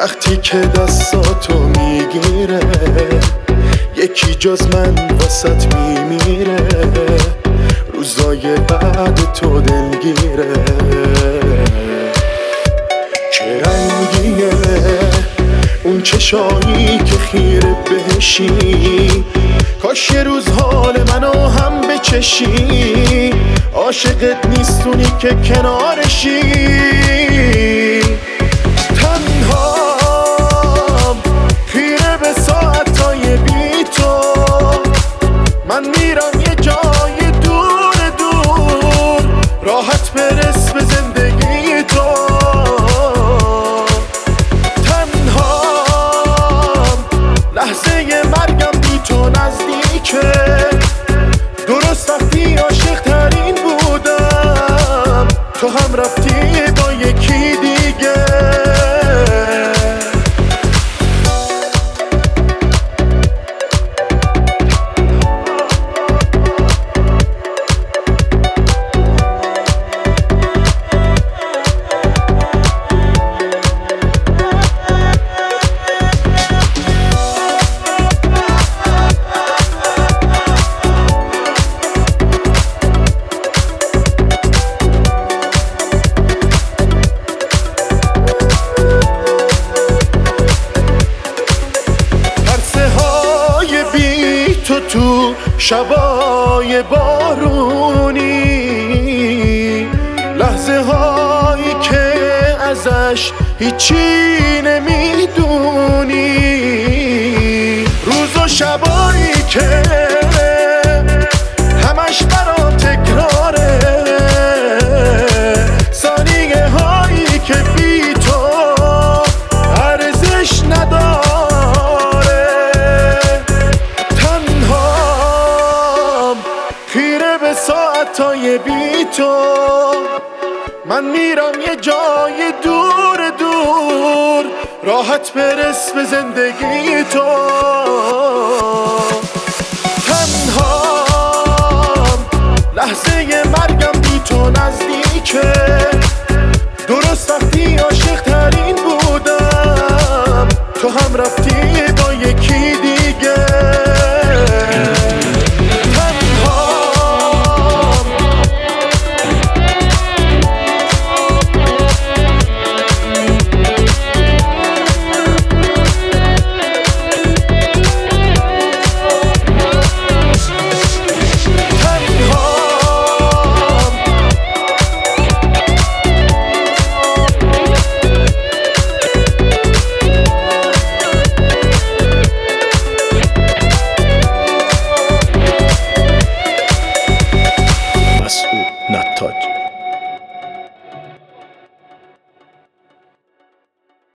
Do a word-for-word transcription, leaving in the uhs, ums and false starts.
وقتی که دستاتو میگیره یکی جز من واسط میمیره، روزای بعد تو دلگیره. چه رنگیه اون چشایی که خیره بهشی، کاش یه روز حال منو هم بچشی. عاشقت نیستونی که کنارشی، تنهام خیره به ساعتای بی تو. من میرم یه جای دور دور، راحت برس به زندگی تو. تنهام لحظه مرگم بی تو نزدیکه، درست وقتی عاشق ترین بودم تو هم رفتی با یکی دیگه. تو تو شبای بارونی، لحظه هایی که ازش هیچی نمیدونی، روز و شبایی که همش برام تکراره، ثانیه هایی که بی تو ارزش نداره. ساعتای بی تو من میرم یه جای دور دور، راحت برس به زندگی تو. تنهام لحظه مرگم بی تو نزدیکه،